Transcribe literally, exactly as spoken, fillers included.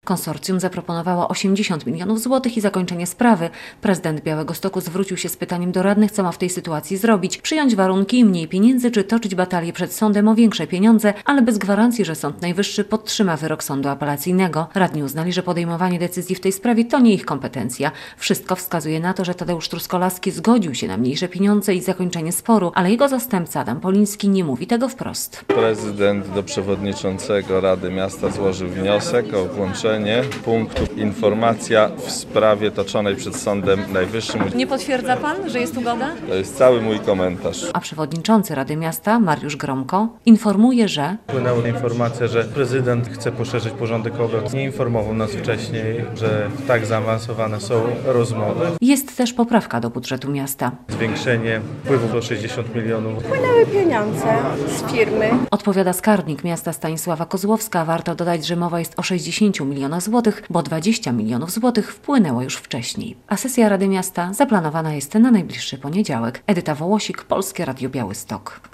Konsorcjum zaproponowało osiemdziesiąt milionów złotych i zakończenie sprawy. Prezydent Białegostoku zwrócił się z pytaniem do radnych, co ma w tej sytuacji zrobić. Przyjąć warunki i mniej pieniędzy, czy toczyć batalię przed sądem o większe pieniądze, ale bez gwarancji, że Sąd Najwyższy podtrzyma wyrok sądu apelacyjnego. Radni uznali, że podejmowanie decyzji w tej sprawie to nie ich kompetencja. Wszystko wskazuje na to, że Tadeusz Truskolaski zgodził się na mniejsze pieniądze i zakończenie sporu, ale jego zastępca Adam Poliński nie mówi tego wprost. Prezydent do przewodniczącego Rady Miasta złożył wniosek o włączenie punktu informacja w sprawie toczonej przed Sądem Najwyższym. Nie potwierdza pan, że jest ugoda? To jest cały mój komentarz. A przewodniczący Rady Miasta Mariusz Gromko informuje, że Płynęła informacja, że prezydent chce poszerzyć porządek obrad. Nie informował nas wcześniej, że tak zaawansowane są rozmowy. Jest też poprawka do budżetu miasta. Zwiększenie wpływów o sześćdziesiąt milionów. Płynęły pieniądze z firmy. Odpowiada skarbnik miasta Stanisława Kozłowska. Warto dodać, że mowa jest o sześćdziesięciu milionach złotych, bo dwadzieścia milionów złotych wpłynęło już wcześniej. A sesja Rady Miasta zaplanowana jest na najbliższy poniedziałek. Edyta Wołosik, Polskie Radio Białystok.